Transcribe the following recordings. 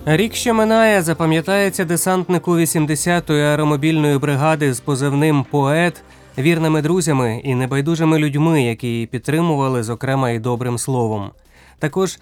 Рік, що минає, запам'ятається десантнику 80-ї аеромобільної бригади з позивним «Поет», вірними друзями і небайдужими людьми, які її підтримували, зокрема і добрим словом. Також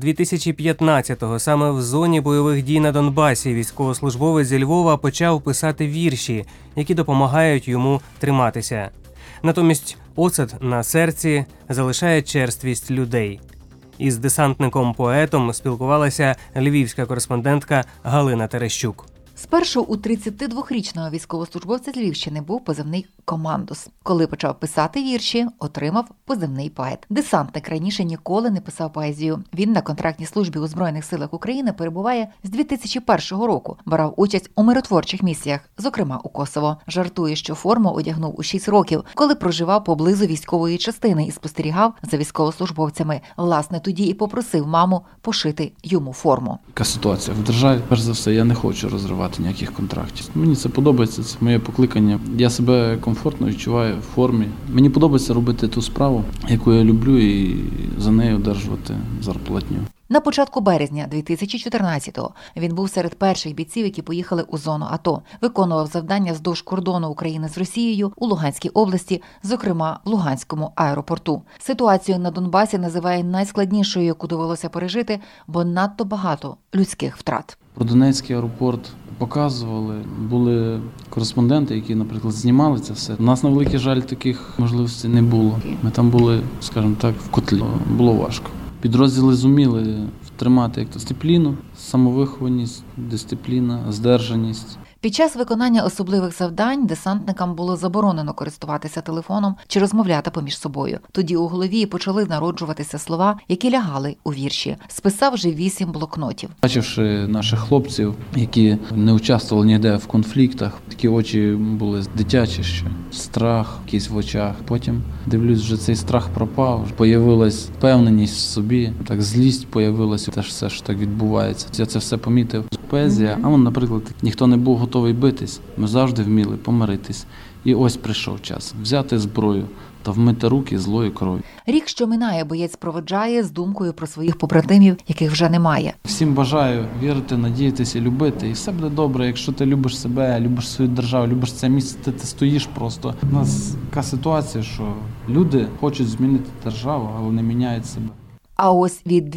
2015-го, саме в зоні бойових дій на Донбасі, військовослужбовець зі Львова почав писати вірші, які допомагають йому триматися. Натомість оцет на серці залишає черствість людей. Із десантником-поетом спілкувалася львівська кореспондентка Галина Терещук. Спершу у 32-річного військовослужбовця з Львівщини був позивний «Командос». Коли почав писати вірші, отримав позивний «Поет». Десантник раніше ніколи не писав поезію. Він на контрактній службі у Збройних силах України перебуває з 2001 року. Брав участь у миротворчих місіях, зокрема у Косово. Жартує, що форму одягнув у 6 років, коли проживав поблизу військової частини і спостерігав за військовослужбовцями. Власне, тоді і попросив маму пошити йому форму. Яка ситуація в державі? Перш за все, я не хочу розривати ніяких контрактів. Мені це подобається, це моє покликання. Я себе комфортно відчуваю в формі. Мені подобається робити ту справу, яку я люблю, і за нею одержувати зарплатню. На початку березня 2014-го він був серед перших бійців, які поїхали у зону АТО. Виконував завдання вздовж кордону України з Росією у Луганській області, зокрема в Луганському аеропорту. Ситуацію на Донбасі називає найскладнішою, яку довелося пережити, бо надто багато людських втрат. Про Донецький аеропорт показували, були кореспонденти, які, наприклад, знімали це все. У нас, на великий жаль, таких можливостей не було. Ми там були, скажімо так, в котлі. Було важко. Підрозділи зуміли тримати як дисципліну, самовихованість, дисципліна, здержаність. Під час виконання особливих завдань десантникам було заборонено користуватися телефоном чи розмовляти поміж собою. Тоді у голові почали народжуватися слова, які лягали у вірші. Списав вже 8 блокнотів. Бачивши наших хлопців, які не участвували ніде в конфліктах, такі очі були дитячі ще, страх якийсь в очах. Потім, дивлюсь, вже цей страх пропав, появилась впевненість в собі, так злість появилася, теж все, що так відбувається. Я це все помітив. Поезія, а наприклад, ніхто не був готовий битись, ми завжди вміли помиритись. І ось прийшов час взяти зброю та вмити руки злою кров'ю. Рік, що минає, боєць проводжає з думкою про своїх побратимів, яких вже немає. Всім бажаю вірити, надіятися, любити. І все буде добре, якщо ти любиш себе, любиш свою державу, любиш це місце, ти стоїш просто. У нас така ситуація, що люди хочуть змінити державу, але не міняють себе. А ось від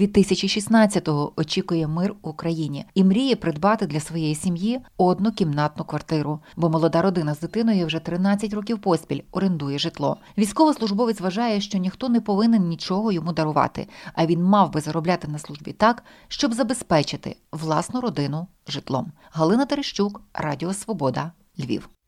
2016-го очікує мир в Україні і мріє придбати для своєї сім'ї однокімнатну квартиру, бо молода родина з дитиною вже 13 років поспіль орендує житло. Військовослужбовець вважає, що ніхто не повинен нічого йому дарувати, а він мав би заробляти на службі так, щоб забезпечити власну родину житлом. Галина Терещук, Радіо Свобода, Львів.